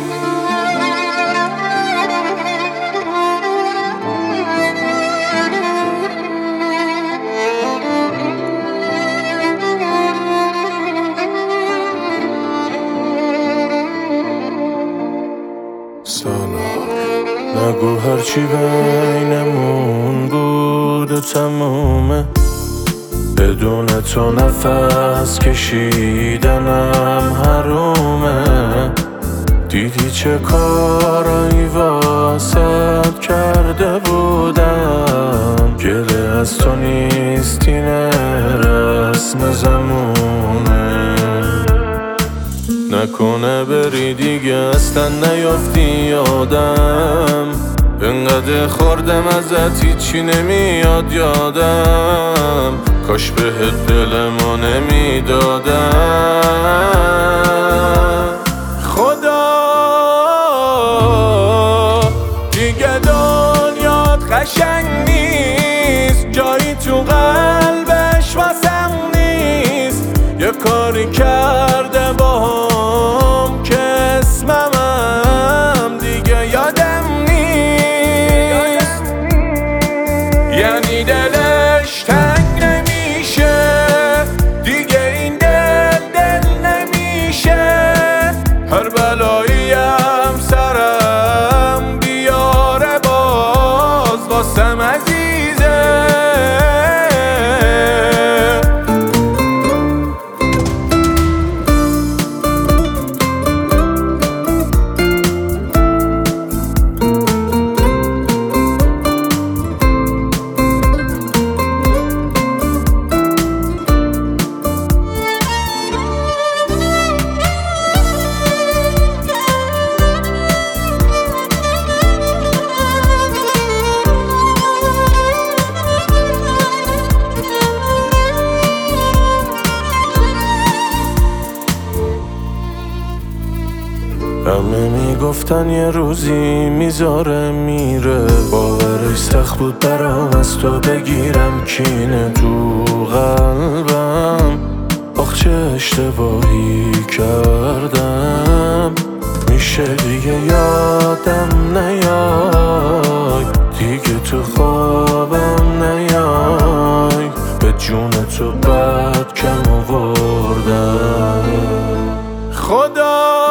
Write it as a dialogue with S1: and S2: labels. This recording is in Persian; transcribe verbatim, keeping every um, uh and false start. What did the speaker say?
S1: نگو هرچی بینمون بود و تمومه، بدون تو نفس کشیدنم حرومه. دیدی چه کارایی واسد کرده بودم، گله از تو نیست این رسم زمونه. نکنه بری دیگه اصلا نیافتی یادم، انقدر خوردم ازت هیچی نمیاد یادم، کاش بهت دلمو نمیدادم. خدا دیگه دنیات قشنگ نیست، جایی تو قلبش واسم نیست. یه کاری کرده باهم که اسمم دیگه یادم نیست. یعنی دلش تنگ نمیشه دیگه، این دل دل نمیشه. هر بلایی هم سرم بیاره باز واسم عزیزه. همه میگفتن یه روزی میذاره میره، باورش سخت بود برام از تو بگیرم کینه تو قلبم. آخ چه اشتباهی کردم، میشه دیگه یادم نیای، دیگه تو خوابم نیای. به جون تو بد کم آوردم. خدا